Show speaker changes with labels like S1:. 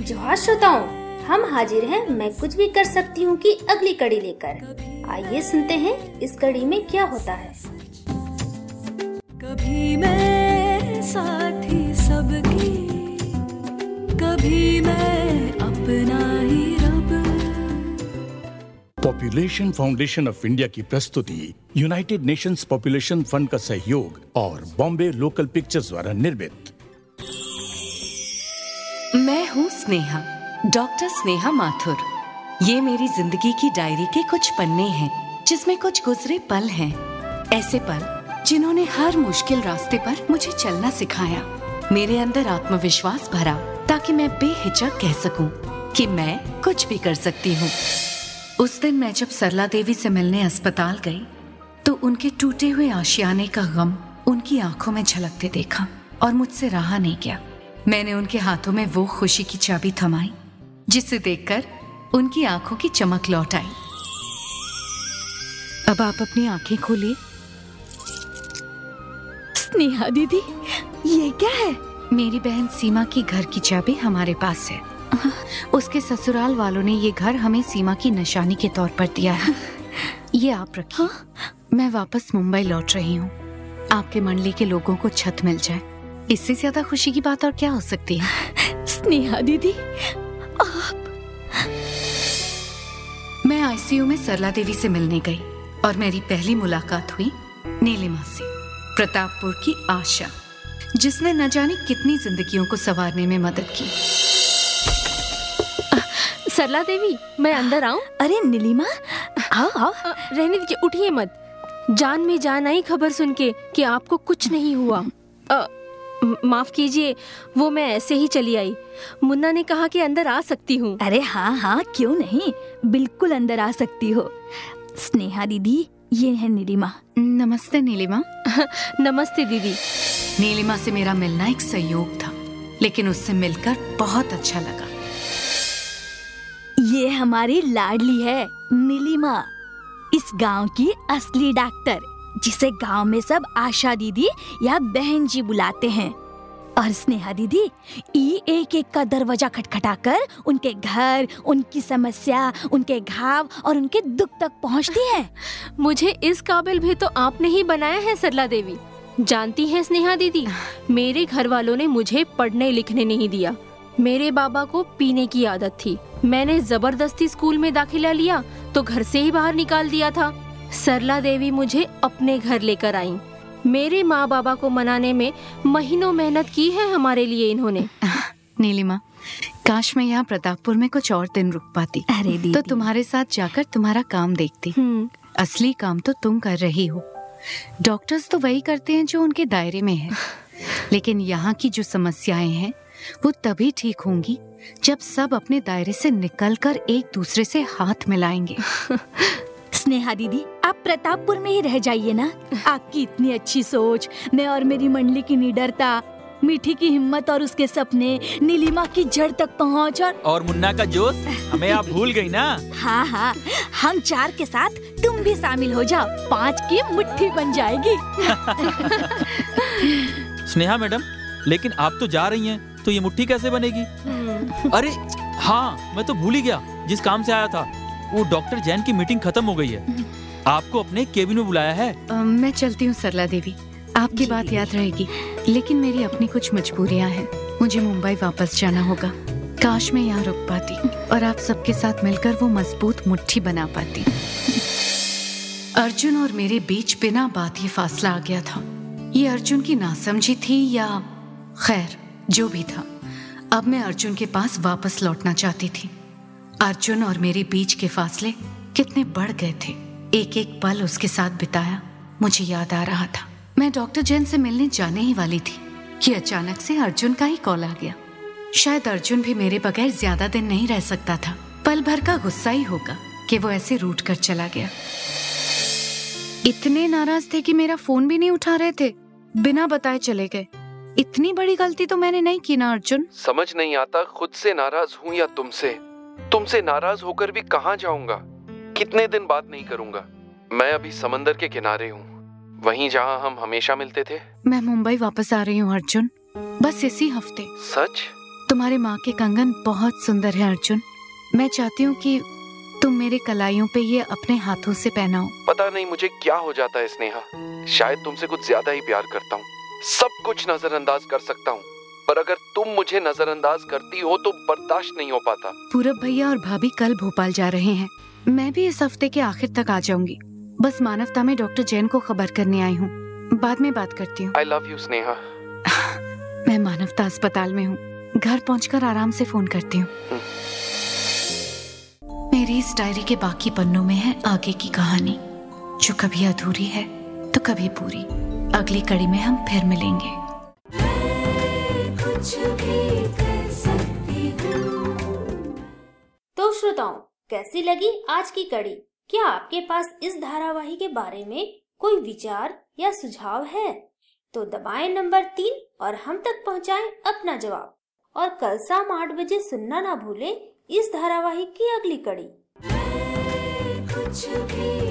S1: जोहार श्रोताओं, हम हाजिर हैं मैं कुछ भी कर सकती हूँ की अगली कड़ी लेकर। आइए सुनते हैं इस कड़ी में क्या होता है।
S2: कभी मैं साथी सबकी, कभी मैं अपना ही रब।
S3: पॉपुलेशन फाउंडेशन ऑफ इंडिया की प्रस्तुति यूनाइटेड नेशंस पॉपुलेशन फंड का सहयोग और बॉम्बे लोकल पिक्चर्स द्वारा निर्मित।
S4: मैं हूँ स्नेहा, डॉक्टर स्नेहा माथुर। ये मेरी जिंदगी की डायरी के कुछ पन्ने हैं जिसमें कुछ गुजरे पल हैं। ऐसे पल जिन्होंने हर मुश्किल रास्ते पर मुझे चलना सिखाया, मेरे अंदर आत्मविश्वास भरा ताकि मैं बेहिचक कह सकूं कि मैं कुछ भी कर सकती हूँ। उस दिन मैं जब सरला देवी से मिलने अस्पताल गई तो उनके टूटे हुए आशियाने का गम उनकी आंखों में झलकते देखा और मुझसे रहा नहीं गया। मैंने उनके हाथों में वो खुशी की चाबी थमाई जिसे देखकर उनकी आंखों की चमक लौट आई। अब आप अपनी आंखें खोलिए।
S5: स्नेहा दीदी, ये क्या है?
S4: मेरी बहन सीमा की घर की चाबी हमारे पास है। उसके ससुराल वालों ने ये घर हमें सीमा की निशानी के तौर पर दिया है। ये आप रखिए। मैं वापस मुंबई लौट रही हूँ। आपके मंडली के लोगों को छत मिल जाए, इससे ज्यादा खुशी की बात और क्या हो सकती है?
S5: स्नेहा दीदी, आप।
S4: मैं आईसीयू में सरला देवी से मिलने गई और मेरी पहली मुलाकात हुई नीलिमा से, प्रतापपुर की आशा, जिसने न जाने कितनी जिंदगियों को संवारने में मदद की।
S6: सरला देवी, मैं अंदर आऊं?
S5: अरे नीलिमा, आओ आओ।
S6: रहने दीजिए, उठिए मत। जान में जान आई खबर सुन के कि आपको कुछ नहीं हुआ। माफ कीजिए, वो मैं ऐसे ही चली आई। मुन्ना ने कहा कि अंदर आ सकती हूँ।
S5: अरे हाँ हाँ, क्यों नहीं, बिल्कुल अंदर आ सकती हो। स्नेहा दीदी, ये है नीलिमा।
S4: नमस्ते नीलिमा।
S6: नमस्ते दीदी।
S4: नीलिमा से मेरा मिलना एक संयोग था, लेकिन उससे मिलकर बहुत अच्छा लगा।
S5: ये हमारी लाडली है नीलिमा, इस गांव की असली डॉक्टर, जिसे गांव में सब आशा दीदी या बहन जी बुलाते हैं। और स्नेहा दीदी एक एक का दरवाजा खटखटाकर उनके घर, उनकी समस्या, उनके घाव और उनके दुख तक पहुंचती है।
S6: मुझे इस काबिल भी तो आपने ही बनाया है सरला देवी। जानती हैं स्नेहा दीदी, मेरे घर वालों ने मुझे पढ़ने लिखने नहीं दिया। मेरे बाबा को पीने की आदत थी। मैंने जबरदस्ती स्कूल में दाखिला लिया तो घर से ही बाहर निकाल दिया था। सरला देवी मुझे अपने घर लेकर आई। मेरे माँ बाबा को मनाने में महीनों मेहनत की है हमारे लिए इन्होंने।
S4: नीलिमा, काश मैं यहाँ प्रतापपुर में कुछ और दिन रुक पाती।
S5: अरे दीदी,
S4: तो तुम्हारे साथ जाकर तुम्हारा काम देखती। असली काम तो तुम कर रही हो। डॉक्टर्स तो वही करते हैं जो उनके दायरे में है, लेकिन यहाँ की जो समस्याएं हैं वो तभी ठीक होंगी जब सब अपने दायरे से निकलकर एक दूसरे से हाथ मिलाएंगे।
S5: स्नेहा दीदी, आप प्रतापपुर में ही रह जाइए ना। आपकी इतनी अच्छी सोच, मैं और मेरी मंडली की निडरता, मीठी की हिम्मत और उसके सपने, नीलिमा की जड़ तक पहुंच और
S7: मुन्ना का जोश, हमें आप भूल गई ना।
S5: हाँ हाँ, हम 4 के साथ तुम भी शामिल हो जाओ, 5 की मुट्ठी बन जाएगी।
S7: स्नेहा मैडम, लेकिन आप तो जा रही हैं, तो ये मुट्ठी कैसे बनेगी? अरे हाँ, मैं तो भूल ही गया, जिस काम से आया था, वो डॉक्टर जैन की मीटिंग खत्म हो गई है। आपको अपने केबिन में बुलाया है।
S4: मैं चलती हूँ सरला देवी, आपकी बात याद रहेगी, लेकिन मेरी अपनी कुछ मजबूरियाँ हैं। मुझे मुंबई वापस जाना होगा। काश मैं यहाँ रुक पाती और आप सबके साथ मिलकर वो मजबूत मुट्ठी बना पाती। अर्जुन और मेरे बीच बिना बात ये फासला आ गया था। ये अर्जुन की नासमझी थी या खैर जो भी था, अब मैं अर्जुन के पास वापस लौटना चाहती थी। अर्जुन और मेरे बीच के फासले कितने बढ़ गए थे। एक एक पल उसके साथ बिताया मुझे याद आ रहा था। मैं डॉक्टर जैन से मिलने जाने ही वाली थी कि अचानक से अर्जुन का ही कॉल आ गया। शायद अर्जुन भी मेरे बगैर ज्यादा दिन नहीं रह सकता था। पल भर का गुस्सा ही होगा कि वो ऐसे रूठ कर चला गया। इतने नाराज थे कि मेरा फोन भी नहीं उठा रहे थे, बिना बताए चले गए। इतनी बड़ी गलती तो मैंने नहीं की ना अर्जुन?
S8: समझ नहीं आता खुद से नाराज हूँ या तुमसे नाराज होकर भी कहाँ जाऊंगा। कितने दिन बात नहीं करूंगा। मैं अभी समंदर के किनारे हूँ, वहीं जहाँ हम हमेशा मिलते थे।
S4: मैं मुंबई वापस आ रही हूँ अर्जुन, बस इसी हफ्ते।
S8: सच?
S4: तुम्हारे माँ के कंगन बहुत सुंदर है अर्जुन। मैं चाहती हूँ कि तुम मेरे कलाइयों पे ये अपने हाथों से पहनाओ।
S8: पता नहीं मुझे क्या हो जाता है स्नेहा, शायद तुमसे कुछ ज्यादा ही प्यार करता हूँ। सब कुछ नजरअंदाज कर सकता हूँ, पर अगर तुम मुझे नजरअंदाज करती हो तो बर्दाश्त नहीं हो पाता।
S4: पूरब भैया और भाभी कल भोपाल जा रहे हैं। मैं भी इस हफ्ते के आखिर तक आ जाऊंगी। बस मानवता में डॉक्टर जैन को खबर करने आई हूँ। बाद में बात करती हूँ।
S8: I love you Sneha.
S4: मैं मानवता अस्पताल में हूँ, घर पहुँचकर आराम से फोन करती हूँ। मेरी इस डायरी के बाकी पन्नों में है आगे की कहानी, जो कभी अधूरी है तो कभी पूरी। अगली कड़ी में हम फिर मिलेंगे।
S2: कुछ भी कर सकती हूँ।
S1: तो श्रोताओं, कैसी लगी आज की कड़ी? क्या आपके पास इस धारावाहिक के बारे में कोई विचार या सुझाव है? तो दबाएं नंबर 3 और हम तक पहुंचाएं अपना जवाब। और कल शाम 8 बजे सुनना ना भूलें इस धारावाहिक की अगली कड़ी।
S2: कुछ भी